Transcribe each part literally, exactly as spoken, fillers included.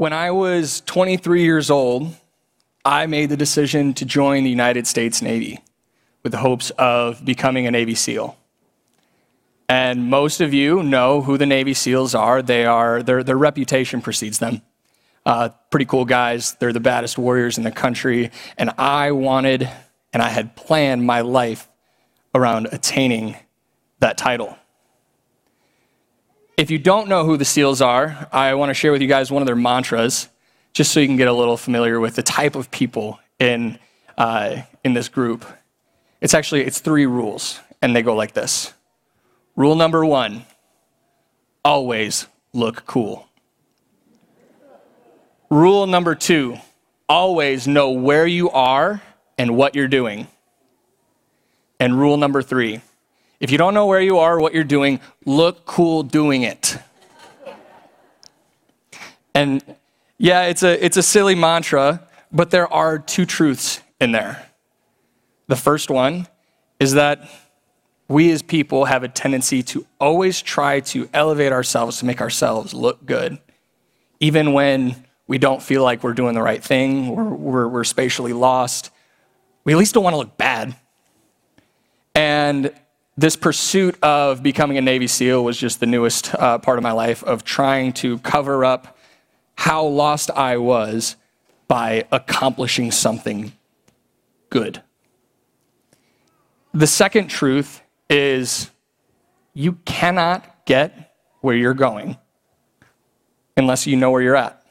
When I was twenty-three years old, I made the decision to join the United States Navy with the hopes of becoming a Navy SEAL. And most of you know who the Navy SEALs are. They are their, their reputation precedes them. Uh, pretty cool guys. They're the baddest warriors in the country. And I wanted, and I had planned my life around attaining that title. If you don't know who the SEALs are, I want to share with you guys one of their mantras, just so you can get a little familiar with the type of people in uh, in this group. It's actually, it's three rules, and they go like this. Rule number one, always look cool. Rule number two, always know where you are and what you're doing. And rule number three, if you don't know where you are or what you're doing, look cool doing it. And yeah, it's a it's a silly mantra, but there are two truths in there. The first one is that we as people have a tendency to always try to elevate ourselves to make ourselves look good, even when we don't feel like we're doing the right thing, or we're, we're spatially lost. We at least don't want to look bad. And this pursuit of becoming a Navy SEAL was just the newest uh, part of my life, of trying to cover up how lost I was by accomplishing something good. The second truth is you cannot get where you're going unless you know where you're at.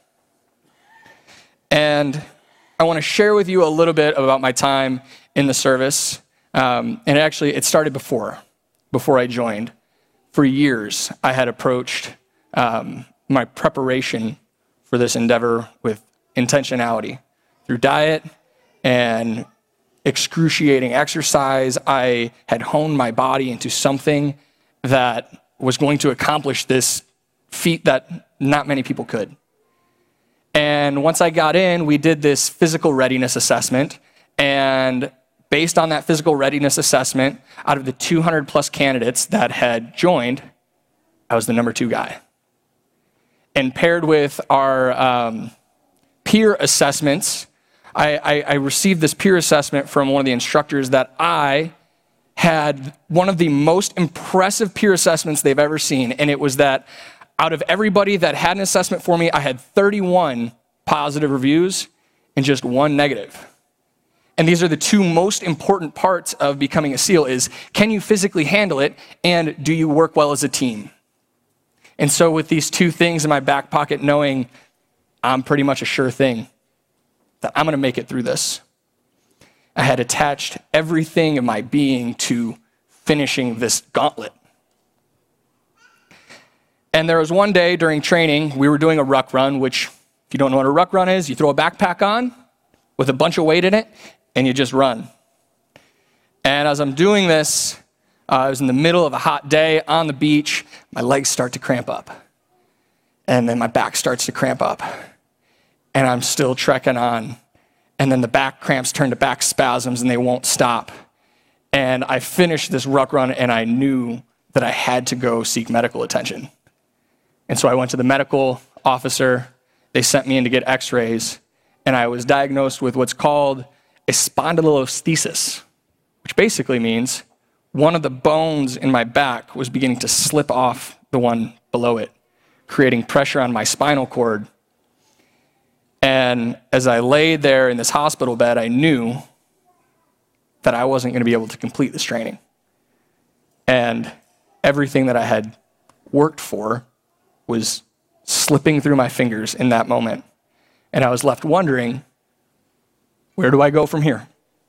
And I want to share with you a little bit about my time in the service. Um, and actually, it started before, before I joined. For years, I had approached um, my preparation for this endeavor with intentionality. Through diet and excruciating exercise, I had honed my body into something that was going to accomplish this feat that not many people could. And once I got in, we did this physical readiness assessment, and based on that physical readiness assessment, out of the two hundred plus candidates that had joined, I was the number two guy. And paired with our um, peer assessments, I, I, I received this peer assessment from one of the instructors that I had one of the most impressive peer assessments they've ever seen. And it was that out of everybody that had an assessment for me, I had thirty-one positive reviews and just one negative. And these are the two most important parts of becoming a SEAL: is can you physically handle it, and do you work well as a team? And so with these two things in my back pocket, knowing I'm pretty much a sure thing that I'm going to make it through this, I had attached everything in my being to finishing this gauntlet. And there was one day during training, we were doing a ruck run, which, if you don't know what a ruck run is, you throw a backpack on with a bunch of weight in it, and you just run. And as I'm doing this, uh, I was in the middle of a hot day on the beach. My legs start to cramp up. And then my back starts to cramp up. And I'm still trekking on. And then the back cramps turn to back spasms, and they won't stop. And I finished this ruck run, and I knew that I had to go seek medical attention. And so I went to the medical officer. They sent me in to get x-rays. And I was diagnosed with what's called a spondylolisthesis, which basically means one of the bones in my back was beginning to slip off the one below it, creating pressure on my spinal cord. And as I lay there in this hospital bed, I knew that I wasn't going to be able to complete this training. And everything that I had worked for was slipping through my fingers in that moment. And I was left wondering, where do I go from here?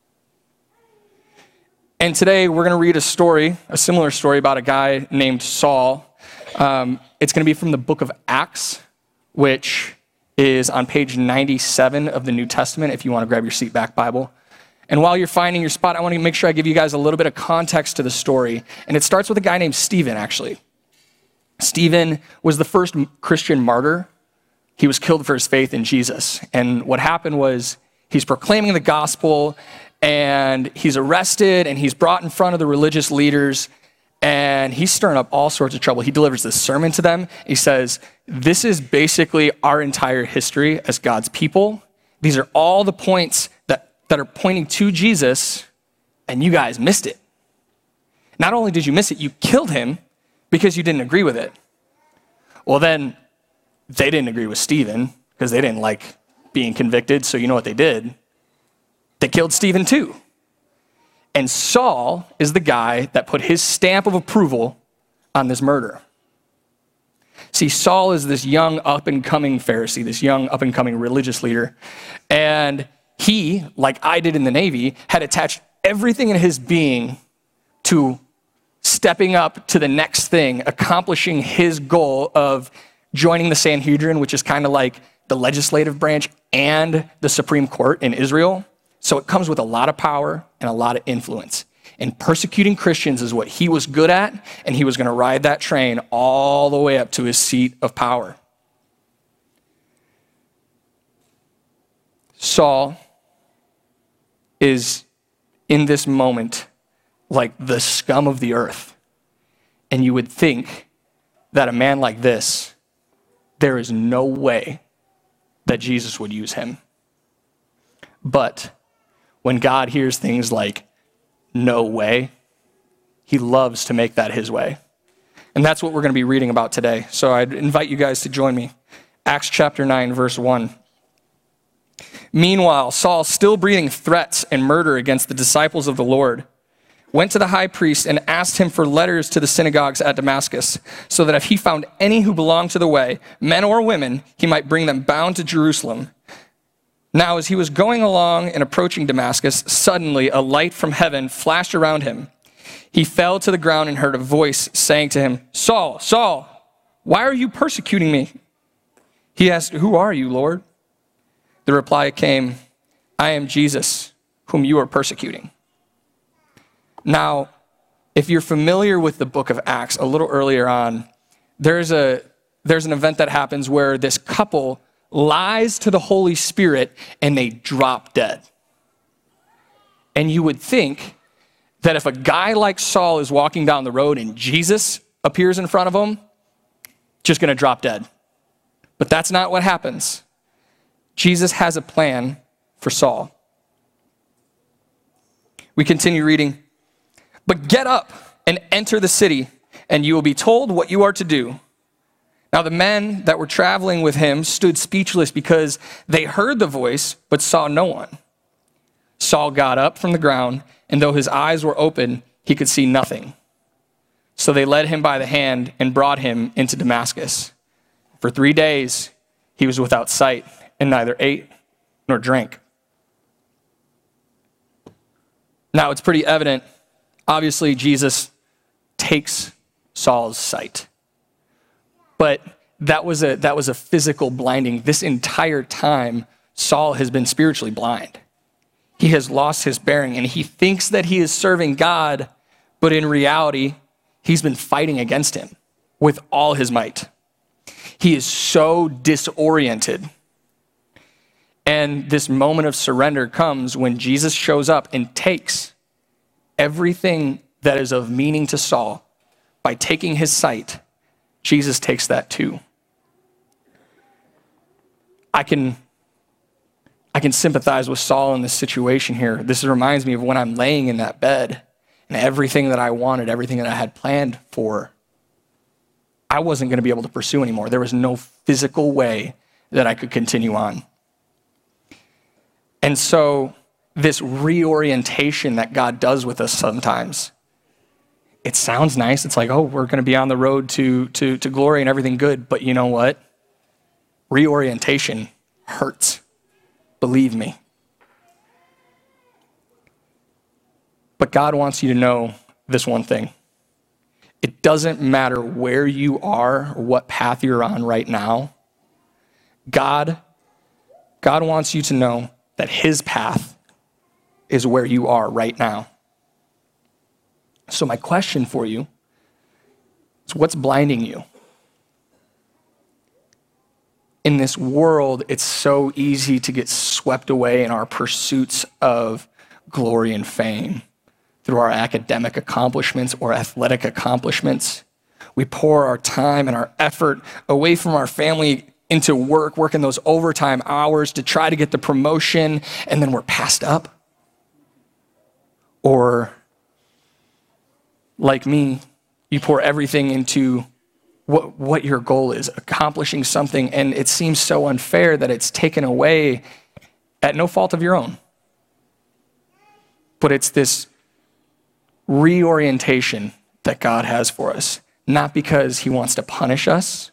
And today we're going to read a story, a similar story about a guy named Saul. Um, it's going to be from the book of Acts, which is on page ninety-seven of the New Testament, if you want to grab your seatback Bible. And while you're finding your spot, I want to make sure I give you guys a little bit of context to the story. And it starts with a guy named Stephen, actually. Stephen was the first Christian martyr. He was killed for his faith in Jesus. And what happened was he's proclaiming the gospel, and he's arrested, and he's brought in front of the religious leaders. and he's stirring up all sorts of trouble. He delivers this sermon to them. He says, this is basically our entire history as God's people. These are all the points that, that are pointing to Jesus, and you guys missed it. Not only did you miss it, you killed him because you didn't agree with it. Well, then they didn't agree with Stephen because they didn't like being convicted. So you know what they did? They killed Stephen too. And Saul is the guy that put his stamp of approval on this murder. See, Saul is this young up-and-coming Pharisee, this young up-and-coming religious leader. And he, like I did in the Navy, had attached everything in his being to stepping up to the next thing, accomplishing his goal of joining the Sanhedrin, which is kind of like the legislative branch and the Supreme Court in Israel. So it comes with a lot of power and a lot of influence. And persecuting Christians is what he was good at, and he was going to ride that train all the way up to his seat of power. Saul is in this moment like the scum of the earth. And you would think that a man like this, there is no way that Jesus would use him. But when God hears things like, no way, he loves to make that his way. And that's what we're going to be reading about today. So I'd invite you guys to join me. Acts chapter nine, verse one. Meanwhile, Saul, still breathing threats and murder against the disciples of the Lord, went to the high priest and asked him for letters to the synagogues at Damascus, so that if he found any who belonged to the way, men or women, he might bring them bound to Jerusalem. Now, as he was going along and approaching Damascus, suddenly a light from heaven flashed around him. He fell to the ground and heard a voice saying to him, Saul, Saul, why are you persecuting me? He asked, who are you, Lord? The reply came, I am Jesus, whom you are persecuting. Now, if you're familiar with the book of Acts, a little earlier on, there's a there's an event that happens where this couple lies to the Holy Spirit and they drop dead. And you would think that if a guy like Saul is walking down the road and Jesus appears in front of him, just going to drop dead. But that's not what happens. Jesus has a plan for Saul. We continue reading. But get up and enter the city, and you will be told what you are to do. Now the men that were traveling with him stood speechless because they heard the voice but saw no one. Saul got up from the ground, and though his eyes were open, he could see nothing. So they led him by the hand and brought him into Damascus. For three days he was without sight and neither ate nor drank. Now it's pretty evident. Obviously, Jesus takes Saul's sight. But that was a that was a physical blinding. This entire time, Saul has been spiritually blind. He has lost his bearing, and he thinks that he is serving God, but in reality, he's been fighting against him with all his might. He is so disoriented. And this moment of surrender comes when Jesus shows up and takes everything that is of meaning to Saul. By taking his sight, Jesus takes that too. I can, I can sympathize with Saul in this situation here. This reminds me of when I'm laying in that bed and everything that I wanted, everything that I had planned for, I wasn't going to be able to pursue anymore. There was no physical way that I could continue on. And so this reorientation that God does with us sometimes, it sounds nice. It's like, oh, we're going to be on the road to, to, to glory and everything good. But you know what? Reorientation hurts. Believe me. But God wants you to know this one thing. It doesn't matter where you are or what path you're on right now. God, God wants you to know that his path is where you are right now. So my question for you is, what's blinding you? In this world, it's so easy to get swept away in our pursuits of glory and fame, through our academic accomplishments or athletic accomplishments. We pour our time and our effort away from our family into work, working those overtime hours to try to get the promotion, and then we're passed up. Or, like me, you pour everything into what, what your goal is, accomplishing something, and it seems so unfair that it's taken away at no fault of your own. But it's this reorientation that God has for us, not because he wants to punish us,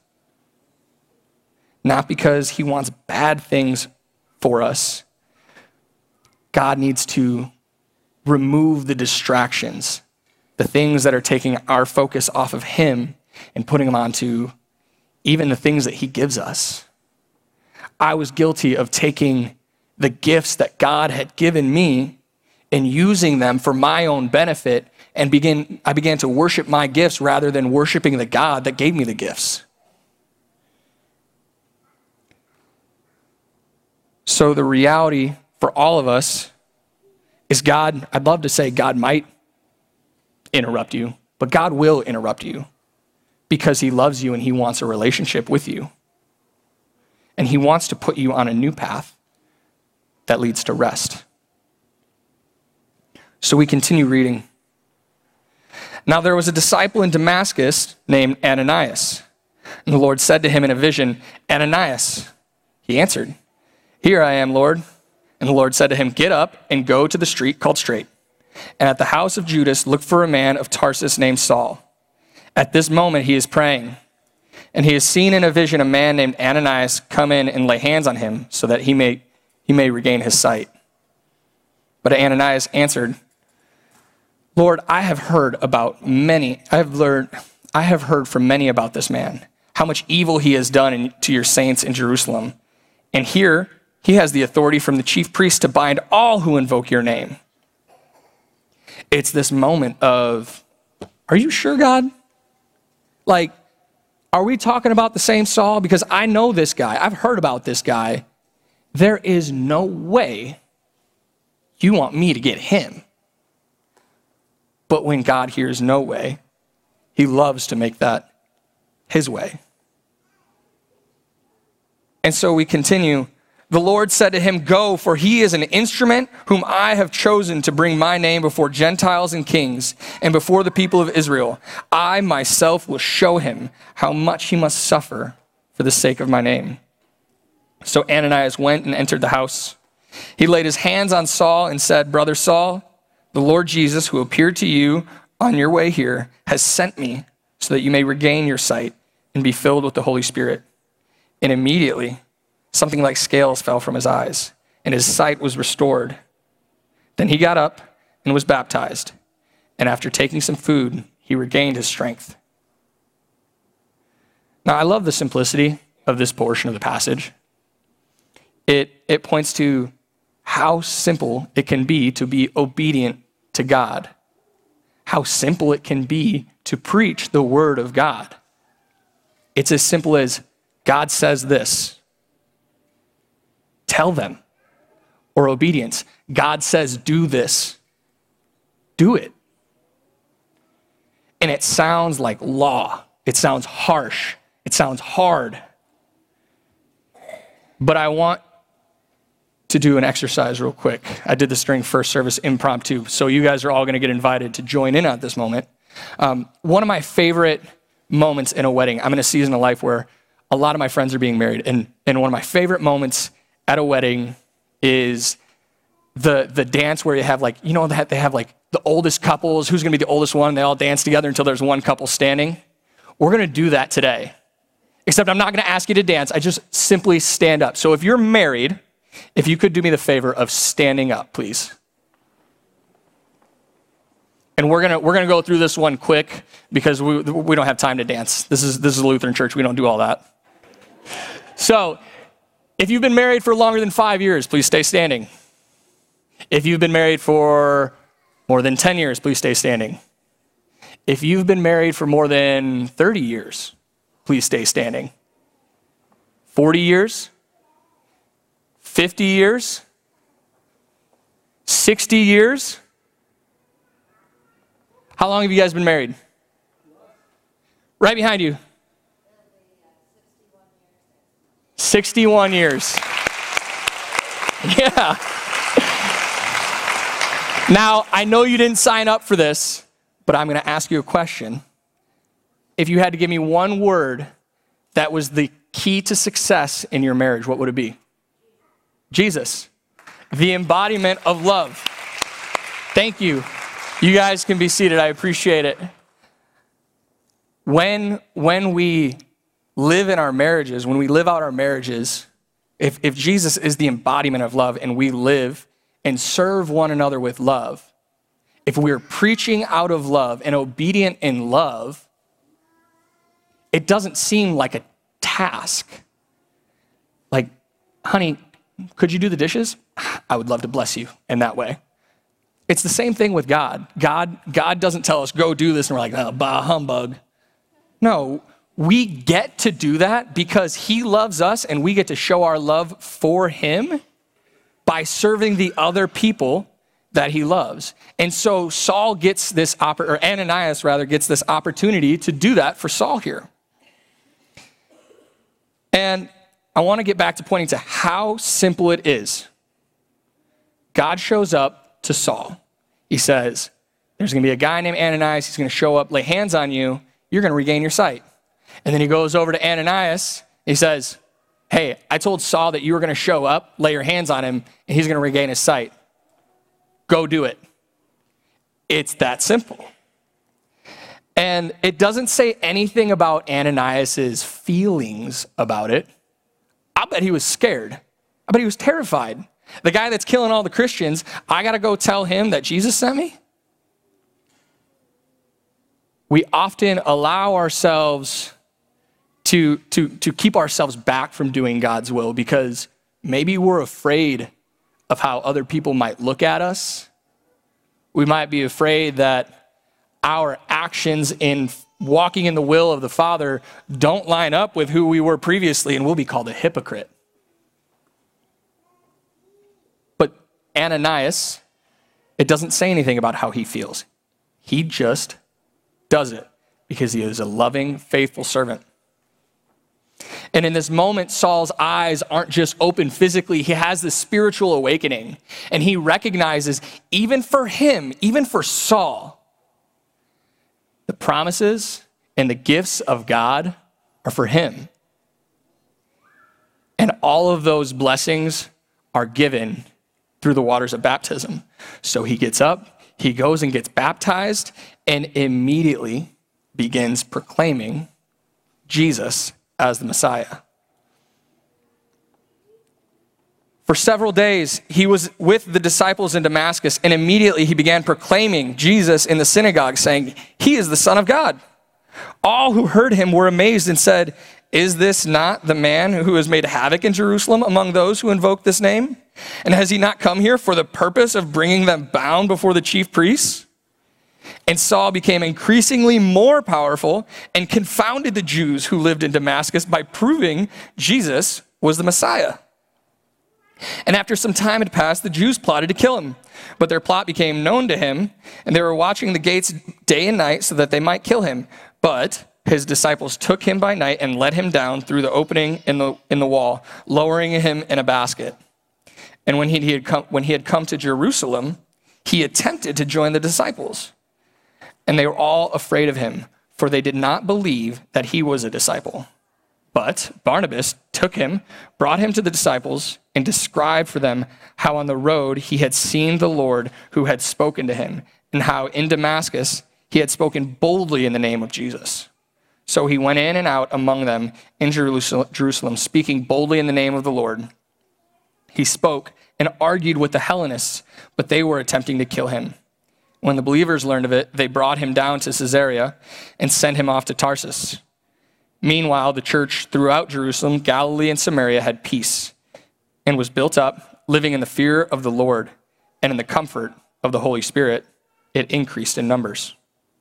not because he wants bad things for us. God needs to remove the distractions, the things that are taking our focus off of him and putting them onto even the things that he gives us. I was guilty of taking the gifts that God had given me and using them for my own benefit, and begin, I began to worship my gifts rather than worshiping the God that gave me the gifts. So the reality for all of us is God, I'd love to say God might interrupt you, but God will interrupt you because he loves you and he wants a relationship with you. And he wants to put you on a new path that leads to rest. So we continue reading. Now there was a disciple in Damascus named Ananias. And the Lord said to him in a vision, Ananias. He answered, Here I am, Lord. And the Lord said to him, Get up and go to the street called Straight. And at the house of Judas, look for a man of Tarsus named Saul. At this moment he is praying. And he has seen in a vision a man named Ananias come in and lay hands on him so that he may, he may regain his sight. But Ananias answered, Lord, I have heard about many, I have learned, I have heard from many about this man, how much evil he has done in, to your saints in Jerusalem. And here he has the authority from the chief priest to bind all who invoke your name. It's this moment of, are you sure, God? Like, are we talking about the same Saul? Because I know this guy. I've heard about this guy. There is no way you want me to get him. But when God hears no way, he loves to make that his way. And so we continue. The Lord said to him, Go, for he is an instrument whom I have chosen to bring my name before Gentiles and kings and before the people of Israel. I myself will show him how much he must suffer for the sake of my name. So Ananias went and entered the house. He laid his hands on Saul and said, Brother Saul, the Lord Jesus, who appeared to you on your way here, has sent me so that you may regain your sight and be filled with the Holy Spirit. And immediately, something like scales fell from his eyes, and his sight was restored. Then he got up and was baptized, and after taking some food, he regained his strength. Now, I love the simplicity of this portion of the passage. It, it points to how simple it can be to be obedient to God, how simple it can be to preach the word of God. It's as simple as God says this. Tell them. Or obedience. God says, do this. Do it. And it sounds like law. It sounds harsh. It sounds hard. But I want to do an exercise real quick. I did this during first service impromptu, so you guys are all going to get invited to join in at this moment. Um, one of my favorite moments in a wedding, I'm in a season of life where a lot of my friends are being married, and, and one of my favorite moments at a wedding is the the dance where you have like, you know, they have, they have like the oldest couples, who's going to be the oldest one, and they all dance together until there's one couple standing. We're going to do that today. Except I'm not going to ask you to dance. I just simply stand up. So if you're married, if you could do me the favor of standing up, please. And we're gonna we're gonna go through this one quick because we we don't have time to dance. This is this is a Lutheran church. We don't do all that. So, if you've been married for longer than five years, please stay standing. If you've been married for more than ten years, please stay standing. If you've been married for more than thirty years, please stay standing. forty years, fifty years, sixty years, How long have you guys been married? Right behind you. sixty-one years. Yeah. Now, I know you didn't sign up for this, but I'm going to ask you a question. If you had to give me one word that was the key to success in your marriage, what would it be? Jesus. The embodiment of love. Thank you. You guys can be seated. I appreciate it. When, when we live in our marriages, when we live out our marriages, if, if Jesus is the embodiment of love and we live and serve one another with love, if we're preaching out of love and obedient in love, it doesn't seem like a task. Like, honey, could you do the dishes? I would love to bless you in that way. It's the same thing with God. God, God doesn't tell us, go do this, and we're like, oh, bah, humbug. No, we get to do that because he loves us and we get to show our love for him by serving the other people that he loves. And so Saul gets this, oppor- or Ananias rather, gets this opportunity to do that for Saul here. And I want to get back to pointing to how simple it is. God shows up to Saul. He says, there's going to be a guy named Ananias. He's going to show up, lay hands on you. You're going to regain your sight. And then he goes over to Ananias. He says, hey, I told Saul that you were going to show up, lay your hands on him, and he's going to regain his sight. Go do it. It's that simple. And it doesn't say anything about Ananias's feelings about it. I bet he was scared. I bet he was terrified. The guy that's killing all the Christians, I got to go tell him that Jesus sent me? We often allow ourselves to, to, to keep ourselves back from doing God's will because maybe we're afraid of how other people might look at us. We might be afraid that our actions in walking in the will of the Father don't line up with who we were previously, and we'll be called a hypocrite. But Ananias, it doesn't say anything about how he feels. He just does it because he is a loving, faithful servant. And in this moment, Saul's eyes aren't just open physically. He has this spiritual awakening. And he recognizes, even for him, even for Saul, the promises and the gifts of God are for him. And all of those blessings are given through the waters of baptism. So he gets up, he goes and gets baptized, and immediately begins proclaiming Jesus as the Messiah. For several days, he was with the disciples in Damascus, and immediately he began proclaiming Jesus in the synagogue, saying, he is the Son of God. All who heard him were amazed and said, is this not the man who has made havoc in Jerusalem among those who invoke this name? And has he not come here for the purpose of bringing them bound before the chief priests? And Saul became increasingly more powerful and confounded the Jews who lived in Damascus by proving Jesus was the Messiah. And after some time had passed, the Jews plotted to kill him. But their plot became known to him, and they were watching the gates day and night so that they might kill him. But his disciples took him by night and let him down through the opening in the, in the wall, lowering him in a basket. And when he, he had come, when he had come to Jerusalem, he attempted to join the disciples. And they were all afraid of him, for they did not believe that he was a disciple. But Barnabas took him, brought him to the disciples, and described for them how on the road he had seen the Lord who had spoken to him, and how in Damascus he had spoken boldly in the name of Jesus. So he went in and out among them in Jerusalem, speaking boldly in the name of the Lord. He spoke and argued with the Hellenists, but they were attempting to kill him. When the believers learned of it, they brought him down to Caesarea and sent him off to Tarsus. Meanwhile, the church throughout Jerusalem, Galilee, and Samaria had peace and was built up, living in the fear of the Lord and in the comfort of the Holy Spirit. It increased in numbers.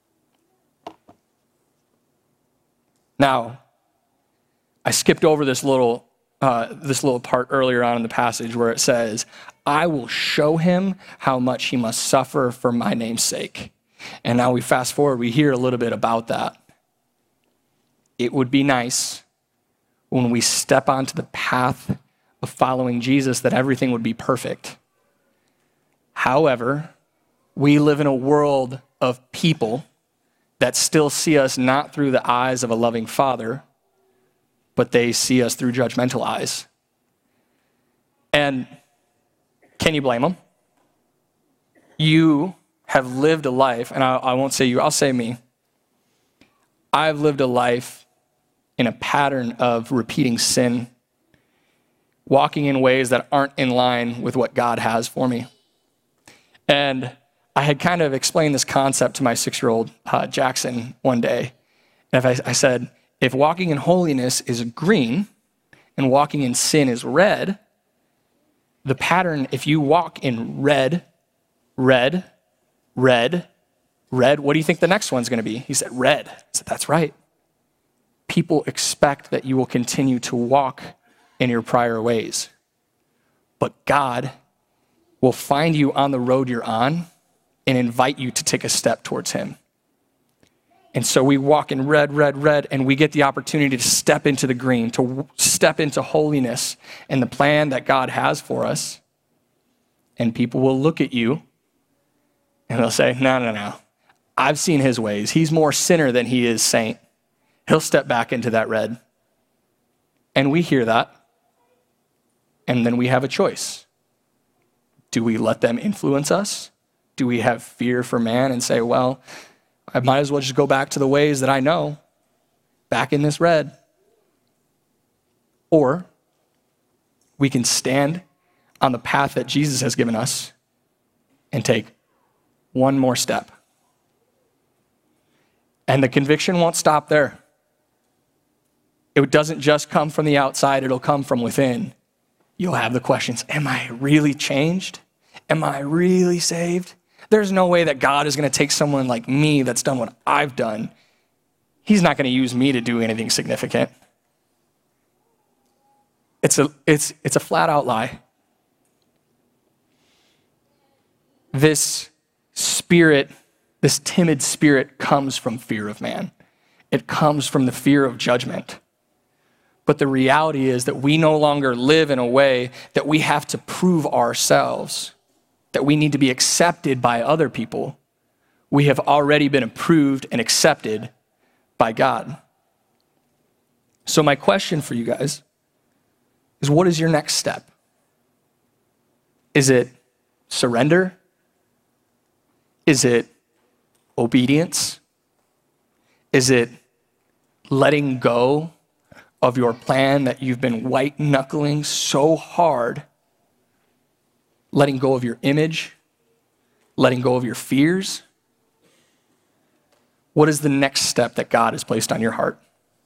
Now, I skipped over this little uh, this little part earlier on in the passage where it says, I will show him how much he must suffer for my name's sake. And now we fast forward, we hear a little bit about that. It would be nice when we step onto the path of following Jesus that everything would be perfect. However, we live in a world of people that still see us not through the eyes of a loving Father, but they see us through judgmental eyes. And can you blame them? You have lived a life, and I, I won't say you, I'll say me. I've lived a life in a pattern of repeating sin, walking in ways that aren't in line with what God has for me. And I had kind of explained this concept to my six-year-old uh, Jackson one day. And if I, I said, if walking in holiness is green and walking in sin is red, the pattern, if you walk in red, red, red, red, what do you think the next one's going to be? He said, red. I said, that's right. People expect that you will continue to walk in your prior ways. But God will find you on the road you're on and invite you to take a step towards him. And so we walk in red, red, red, and we get the opportunity to step into the green, to step into holiness and the plan that God has for us. And people will look at you and they'll say, no, no, no. I've seen his ways. He's more sinner than he is saint. He'll step back into that red. And we hear that. And then we have a choice. Do we let them influence us? Do we have fear for man and say, well, I might as well just go back to the ways that I know, back in this red? Or we can stand on the path that Jesus has given us and take one more step. And the conviction won't stop there. It doesn't just come from the outside, it'll come from within. You'll have the questions, am I really changed? Am I really saved? There's no way that God is going to take someone like me that's done what I've done. He's not going to use me to do anything significant. It's a, it's, it's a flat out lie. This spirit, this timid spirit comes from fear of man. It comes from the fear of judgment. But the reality is that we no longer live in a way that we have to prove ourselves, that we need to be accepted by other people. We have already been approved and accepted by God. So my question for you guys is, what is your next step? Is it surrender? Is it obedience? Is it letting go of your plan that you've been white-knuckling so hard? Letting go of your image? Letting go of your fears? What is the next step that God has placed on your heart?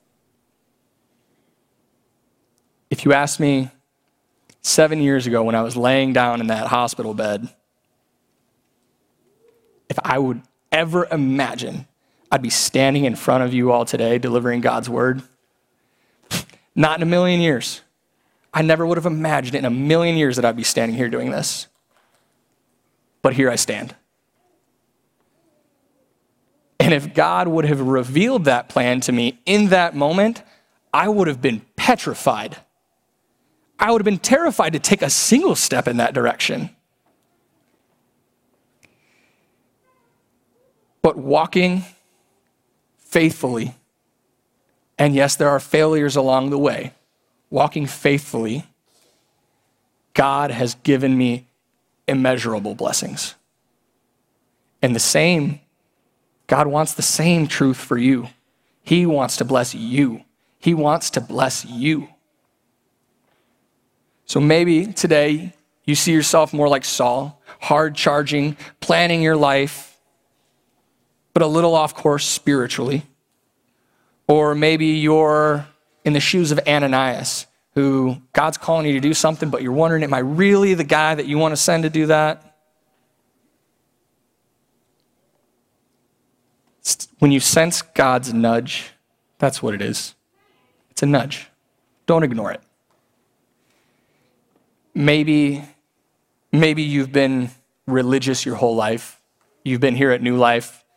If you asked me seven years ago when I was laying down in that hospital bed, if I would ever imagine I'd be standing in front of you all today delivering God's word, not in a million years. I never would have imagined in a million years that I'd be standing here doing this. But here I stand. And if God would have revealed that plan to me in that moment, I would have been petrified. I would have been terrified to take a single step in that direction. But walking faithfully, and yes, there are failures along the way, walking faithfully, God has given me immeasurable blessings. And the same, God wants the same truth for you. He wants to bless you. He wants to bless you. So maybe today you see yourself more like Saul, hard charging, planning your life, but a little off course spiritually. Or maybe you're in the shoes of Ananias, who God's calling you to do something, but you're wondering, am I really the guy that you want to send to do that? When you sense God's nudge, that's what it is. It's a nudge. Don't ignore it. Maybe, maybe you've been religious your whole life. You've been here at New Life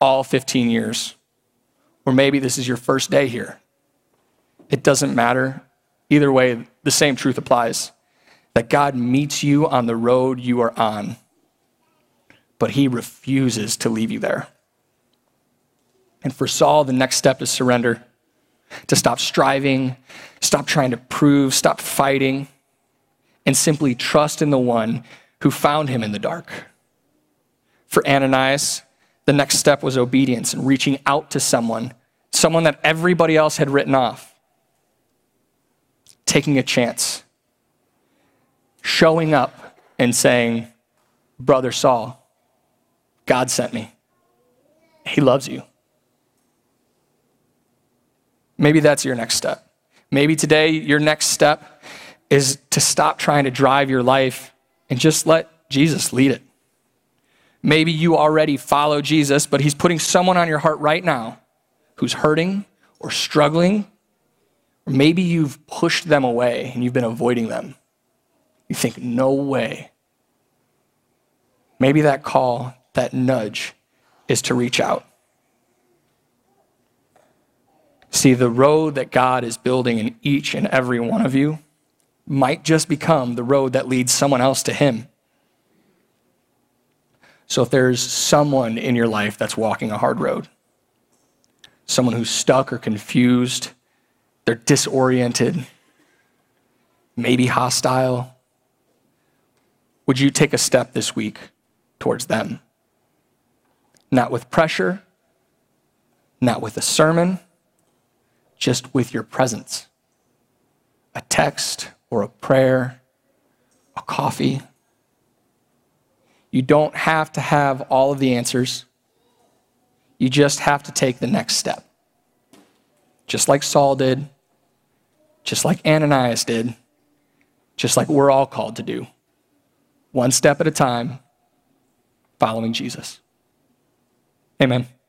all fifteen years. Or maybe this is your first day here. It doesn't matter. Either way, the same truth applies, that God meets you on the road you are on, but he refuses to leave you there. And for Saul, the next step is surrender, to stop striving, stop trying to prove, stop fighting, and simply trust in the one who found him in the dark. For Ananias, the next step was obedience and reaching out to someone, someone that everybody else had written off. Taking a chance. Showing up and saying, Brother Saul, God sent me. He loves you. Maybe that's your next step. Maybe today your next step is to stop trying to drive your life and just let Jesus lead it. Maybe you already follow Jesus, but he's putting someone on your heart right now who's hurting or struggling. Or maybe you've pushed them away and you've been avoiding them. You think, no way. Maybe that call, that nudge, is to reach out. See, the road that God is building in each and every one of you might just become the road that leads someone else to him. So if there's someone in your life that's walking a hard road, someone who's stuck or confused, they're disoriented, maybe hostile, would you take a step this week towards them? Not with pressure, not with a sermon, just with your presence. A text or a prayer, a coffee. You don't have to have all of the answers. You just have to take the next step. Just like Saul did, just like Ananias did, just like we're all called to do. One step at a time, following Jesus. Amen.